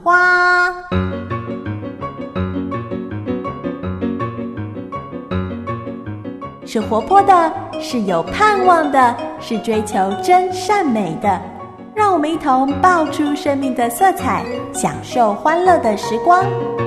花。是活泼的，是有盼望的，是追求真善美的。让我们一同爆出生命的色彩，享受欢乐的时光。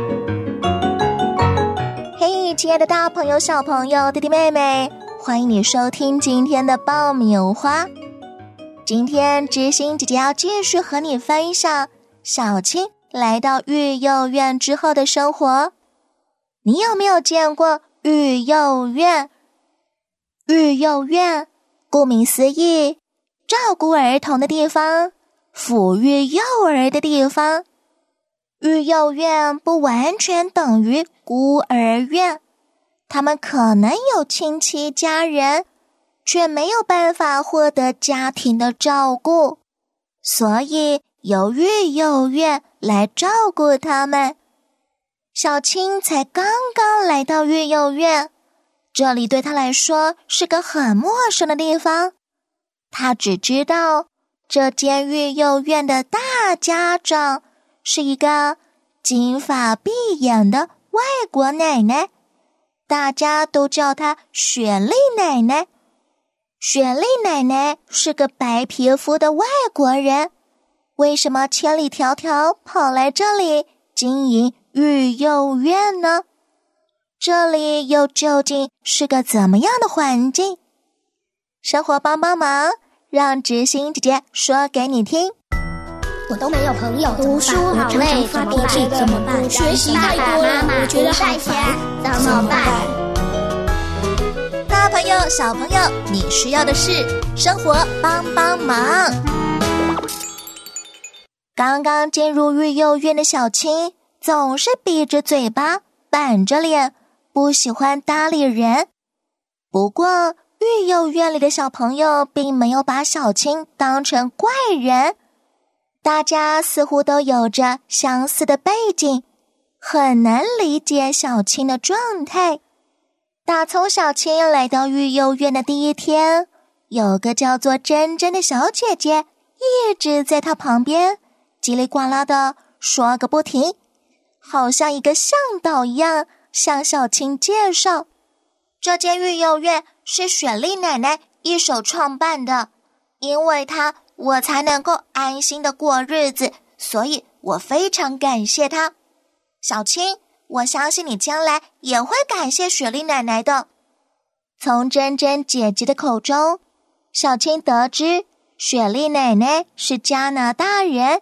嘿，亲爱的大朋友、小朋友、弟弟妹妹，欢迎你收听今天的爆米花。今天知心姐姐要继续和你分享小青来到育幼院之后的生活。你有没有见过育幼院？育幼院顾名思义，照顾儿童的地方，抚育幼儿的地方。育幼院不完全等于孤儿院，他们可能有亲戚家人，却没有办法获得家庭的照顾，所以由育幼院来照顾他们。小青才刚刚来到育幼院，这里对他来说是个很陌生的地方。他只知道这间育幼院的大家长是一个金发碧眼的外国奶奶，大家都叫她雪莉奶奶。雪莉奶奶是个白皮肤的外国人，为什么千里迢迢跑来这里经营育幼院呢？这里又究竟是个怎么样的环境？生活帮帮忙，让知心姐姐说给你听。 我都没有朋友，读书好累，发脾气怎么办？学习太多了，我觉得好烦，怎么办？ 大朋友、小朋友，你需要的是生活帮帮忙。刚刚进入育幼院的小青，总是闭着嘴巴，板着脸，不喜欢搭理人。不过，育幼院里的小朋友并没有把小青当成怪人，大家似乎都有着相似的背景，很难理解小青的状态。打从小青来到育幼院的第一天，有个叫做珍珍的小姐姐一直在她旁边叽里呱啦的说个不停，好像一个向导一样向小青介绍。这间育幼院是雪莉奶奶一手创办的，因为她我才能够安心的过日子，所以我非常感谢她。小青，我相信你将来也会感谢雪莉奶奶的。从珍珍姐姐的口中，小青得知雪莉奶奶是加拿大人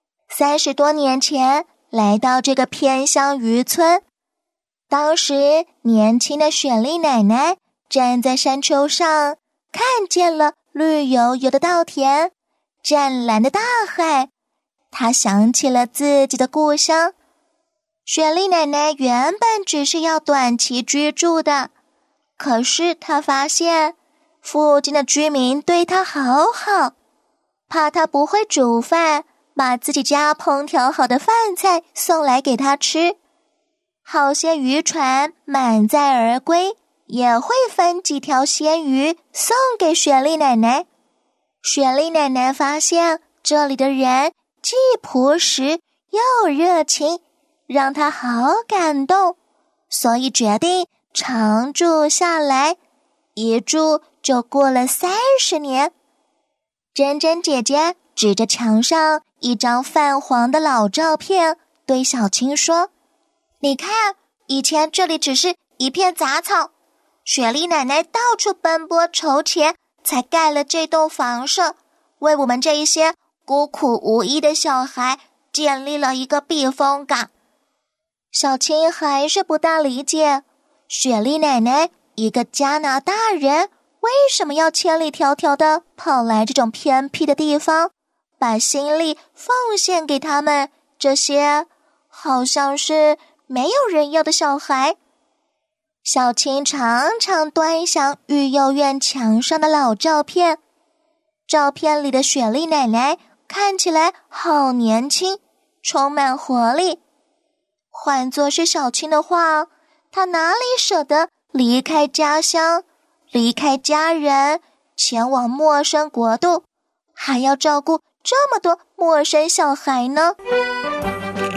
，30多年前来到这个偏乡渔村。当时年轻的雪莉奶奶站在山丘上，看见了绿油油的稻田，湛蓝的大海，她想起了自己的故乡。雪莉奶奶原本只是要短期居住的，可是她发现附近的居民对她好好，怕她不会煮饭，把自己家烹调好的饭菜送来给她吃。好些渔船满载而归，也会分几条鲜鱼送给雪莉奶奶。雪莉奶奶发现这里的人既朴实又热情，让她好感动，所以决定常住下来，一住就过了30年。珍珍姐姐指着墙上一张泛黄的老照片，对小青说：“你看，以前这里只是一片杂草，雪莉奶奶到处奔波筹钱，才盖了这栋房舍，为我们这一些孤苦无依的小孩建立了一个避风港。”小青还是不大理解，雪莉奶奶一个加拿大人为什么要千里迢迢的跑来这种偏僻的地方，把心力奉献给他们这些好像是没有人要的小孩。小青常常端详育幼院墙上的老照片，照片里的雪莉奶奶看起来好年轻，充满活力。换作是小青的话，她哪里舍得离开家乡，离开家人，前往陌生国度，还要照顾这么多陌生小孩呢？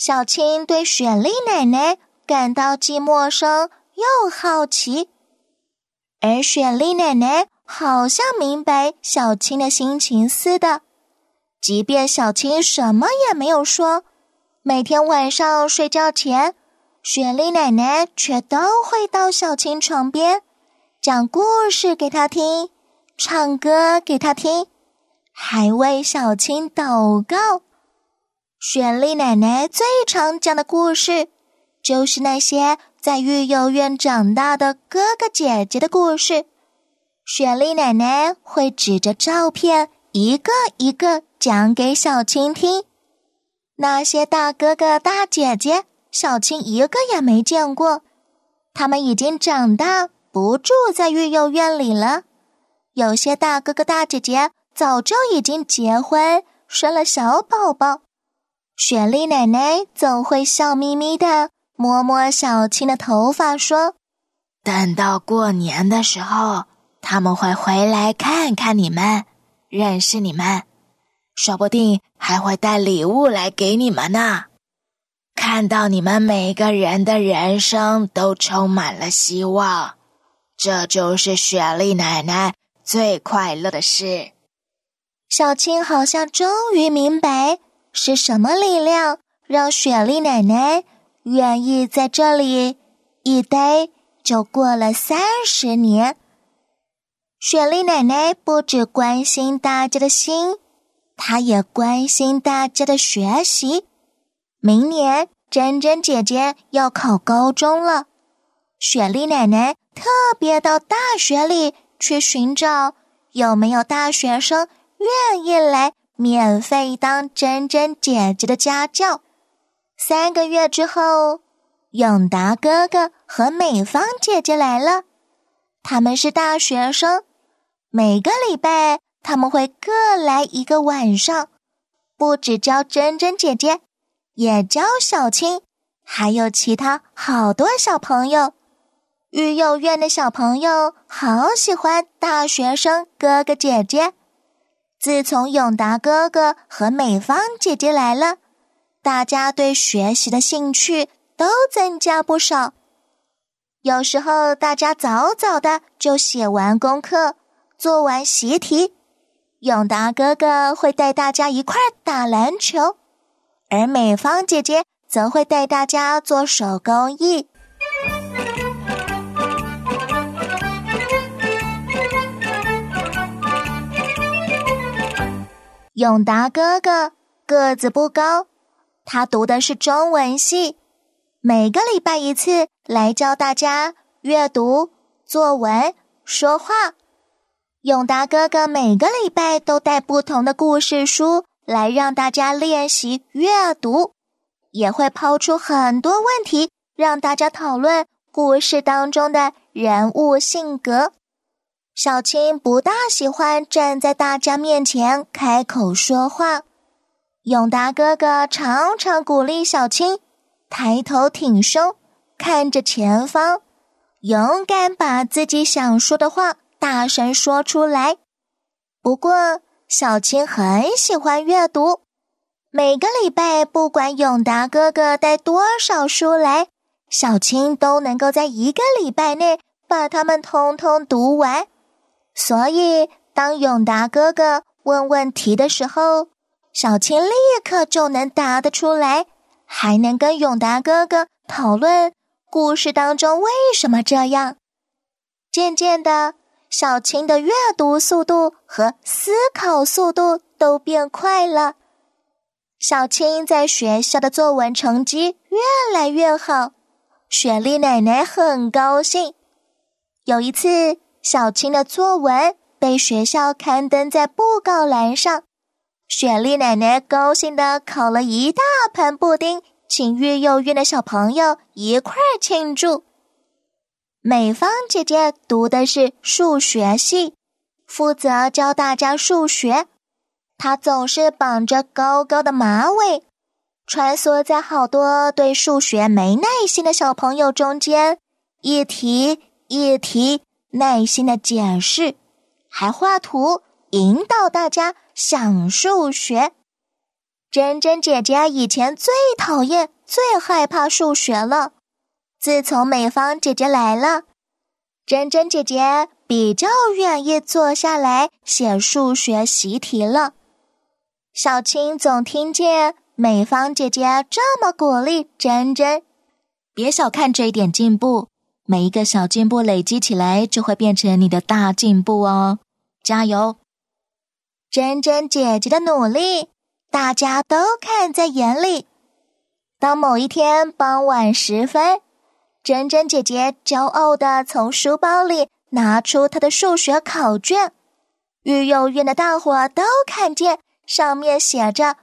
小青对雪莉奶奶感到既陌生又好奇，而雪莉奶奶好像明白小青的心情似的，即便小青什么也没有说，每天晚上睡觉前，雪莉奶奶却都会到小青床边，讲故事给她听，唱歌给她听，还为小青祷告。雪莉奶奶最常讲的故事，就是那些在育幼院长大的哥哥姐姐的故事。雪莉奶奶会指着照片一个一个讲给小青听。那些大哥哥大姐姐，小青一个也没见过，他们已经长大，不住在育幼院里了。有些大哥哥大姐姐早就已经结婚，生了小宝宝。雪莉奶奶总会笑眯眯地摸摸小青的头发，说：等到过年的时候，他们会回来看看你们，认识你们，说不定还会带礼物来给你们呢。看到你们每个人的人生都充满了希望，这就是雪莉奶奶最快乐的事。小青好像终于明白，是什么力量让雪莉奶奶愿意在这里一待就过了30年。雪莉奶奶不只关心大家的心，她也关心大家的学习。明年珍珍姐姐要考高中了，雪莉奶奶特别到大学里去寻找有没有大学生愿意来免费当珍珍姐姐的家教。3个月之后，永达哥哥和美芳姐姐来了。他们是大学生，每个礼拜他们会各来1个晚上，不只教珍珍姐姐，也教小青，还有其他好多小朋友。育幼院的小朋友好喜欢大学生哥哥姐姐。自从永达哥哥和美芳姐姐来了，大家对学习的兴趣都增加不少。有时候大家早早的就写完功课，做完习题，永达哥哥会带大家一块打篮球，而美芳姐姐则会带大家做手工艺。永达哥哥个子不高，他读的是中文系，每个礼拜1次来教大家阅读、作文、说话。永达哥哥每个礼拜都带不同的故事书来让大家练习阅读，也会抛出很多问题让大家讨论故事当中的人物性格。小青不大喜欢站在大家面前开口说话，永达哥哥常常鼓励小青抬头挺胸，看着前方，勇敢把自己想说的话大声说出来。不过小青很喜欢阅读，每个礼拜不管永达哥哥带多少书来，小青都能够在1个礼拜内把它们通通读完。所以当永达哥哥问问题的时候，小青立刻就能答得出来，还能跟永达哥哥讨论故事当中为什么这样。渐渐的，小青的阅读速度和思考速度都变快了。小青在学校的作文成绩越来越好，雪莉奶奶很高兴。有一次，小青的作文被学校刊登在布告栏上，雪莉奶奶高兴地烤了一大盘布丁，请育幼院的小朋友一块儿庆祝。美芳姐姐读的是数学系，负责教大家数学。她总是绑着高高的马尾，穿梭在好多对数学没耐心的小朋友中间，一题一题耐心的解释，还画图引导大家想数学。珍珍姐姐以前最讨厌最害怕数学了。自从美芳姐姐来了，珍珍姐姐比较愿意坐下来写数学习题了。小青总听见美芳姐姐这么鼓励珍珍，别小看这一点进步，每一个小进步累积起来就会变成你的大进步哦，加油！珍珍姐姐的努力，大家都看在眼里。当某一天傍晚时分，珍珍姐姐骄傲地从书包里拿出她的数学考卷，育幼院的大伙都看见上面写着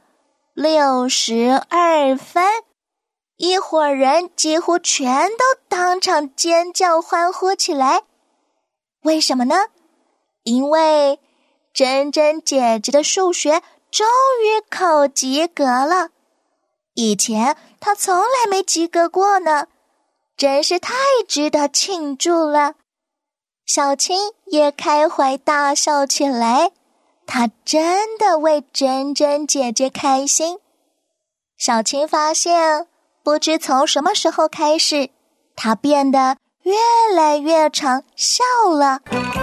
62分，一伙人几乎全都当场尖叫欢呼起来。为什么呢？因为珍珍姐姐的数学终于考及格了，以前她从来没及格过呢，真是太值得庆祝了。小青也开怀大笑起来，她真的为珍珍姐姐开心。小青发现，不知从什么时候开始，她变得越来越常笑了。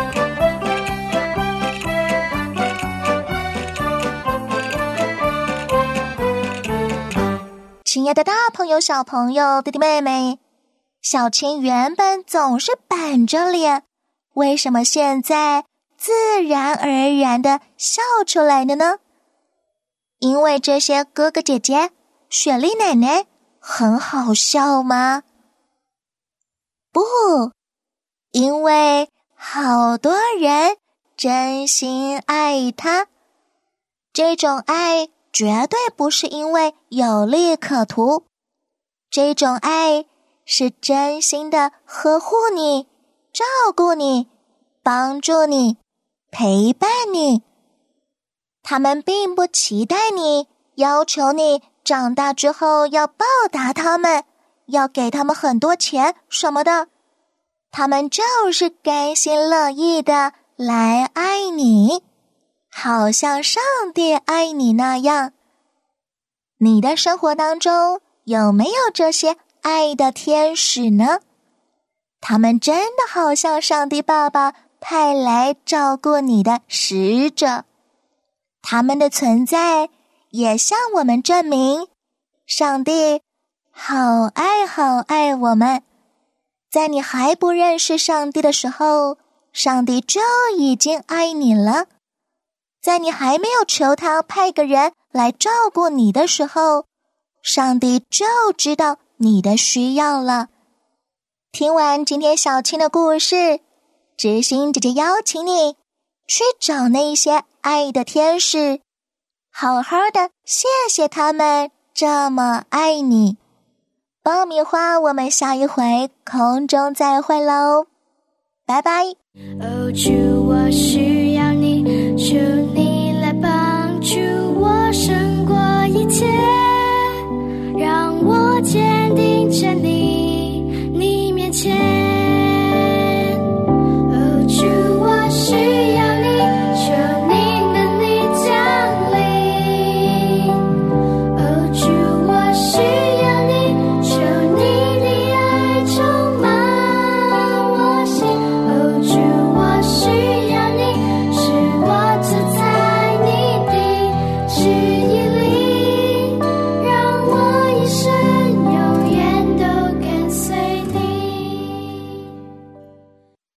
亲爱的大朋友、小朋友、弟弟妹妹，小青原本总是板着脸，为什么现在自然而然地笑出来了呢？因为这些哥哥姐姐、雪莉奶奶很好笑吗？不，因为好多人真心爱她。这种爱绝对不是因为有利可图，这种爱是真心的呵护你、照顾你、帮助你、陪伴你。他们并不期待你，要求你长大之后要报答他们，要给他们很多钱什么的。他们就是甘心乐意的来爱你，好像上帝爱你那样。你的生活当中有没有这些爱的天使呢？他们真的好像上帝爸爸派来照顾你的使者。他们的存在也向我们证明，上帝好爱好爱我们。在你还不认识上帝的时候，上帝就已经爱你了。在你还没有求他派个人来照顾你的时候，上帝就知道你的需要了。听完今天小青的故事，知心姐姐邀请你去找那些爱的天使，好好的谢谢他们这么爱你。爆米花，我们下一回空中再会喽，拜拜。 哦，主，我需要你，求你来帮助我胜过一切，让我坚定真理